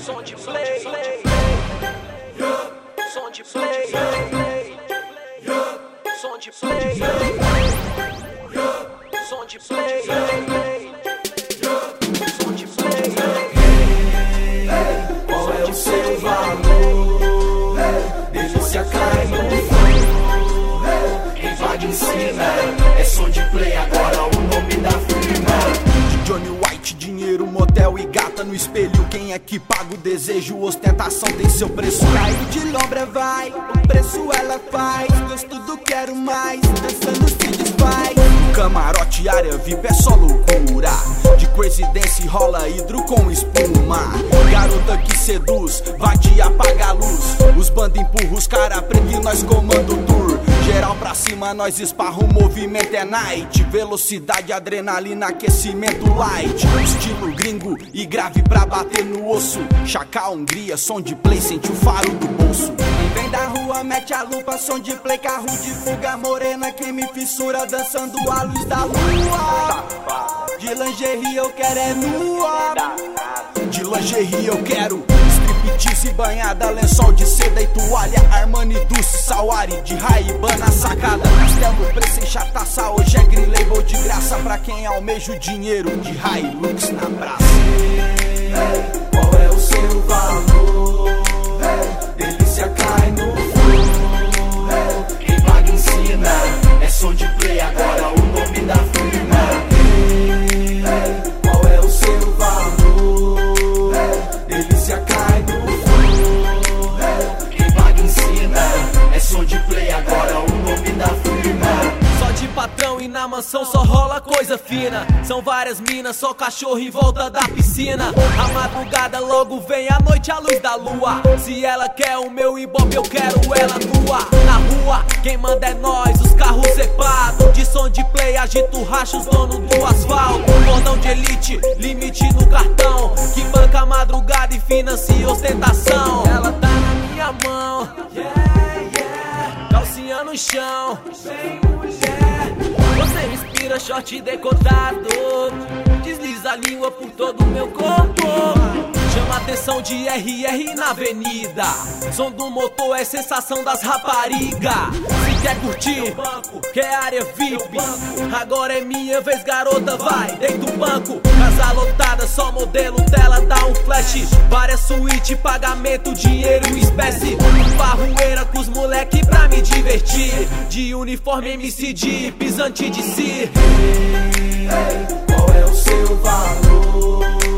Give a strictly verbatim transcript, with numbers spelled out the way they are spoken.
Som de play, som de play, som de play, som de play, som de play. Qual é o seu valor? Delícia cai no flow. Quem vaga ensina, é som de play agora o nome da firma. Johnny White, dinheiro, motel e gata no espelho. Quem é que paga o desejo? Ostentação tem seu preço. Caiu de lombra, vai, o preço ela faz. Gosto do quero mais, dançando se desfaz. Camarote, área V I P é só loucura. De crazy dance rola hidro com espuma. Garota que seduz, vai te apagar a luz. Os banda empurra os cara preto e nós comando o tour. Geral pra cima, nós esparra, o movimento é night. Velocidade, adrenalina, aquecimento light. Estilo gringo e grave pra bater no osso. Chacal, Hungria, som de play, sente o faro do bolso. Quem vem da rua mete a lupa, som de play, carro de fuga, morena que me fissura, dançando a luz da lua. De lingerie eu quero é nua. De lingerie eu quero striptease banhada, lençol de seda e toalha. Armani, Dulce, Sawari, de Ray-Ban na sacada. Castelo preço em chataça, hoje é green label de graça. Pra quem almeja o dinheiro, de Hilux na praça. Qual é o seu valor? Delícia cai no flow. Quem paga ensina, é som de play agora o nome da firma. Qual é o seu valor? Delícia cai no flow. Quem paga ensina, é som de play agora o nome da firma. Só de patrão e na mansão só rola coisa fina. São várias minas, só cachorro em volta da piscina. A madrugada logo vem, a noite a luz da lua. Se ela quer o meu ibope, eu quero ela nua. Na rua, quem manda é nós, os carros zepados. De som de play, agito racha os donos do asfalto. Cordão de elite, limite no cartão, que banca a madrugada e financia ostentação. Ela tá na minha mão, yeah, yeah. Calcinha no chão, sem mulher. Você respira short decotado, desliza a língua por todo o meu corpo. Chama a atenção de R R na avenida. Som do motor é sensação das raparigas. Se quer curtir, quer área V I P, agora é minha vez, garota, vai, deita o banco. Casa lotada, só modelo, tela dá um flash. Várias suíte, pagamento, dinheiro em espécie. Farroeira com os moleque pra me divertir. De uniforme M C D, pisante de si. Qual é o seu valor?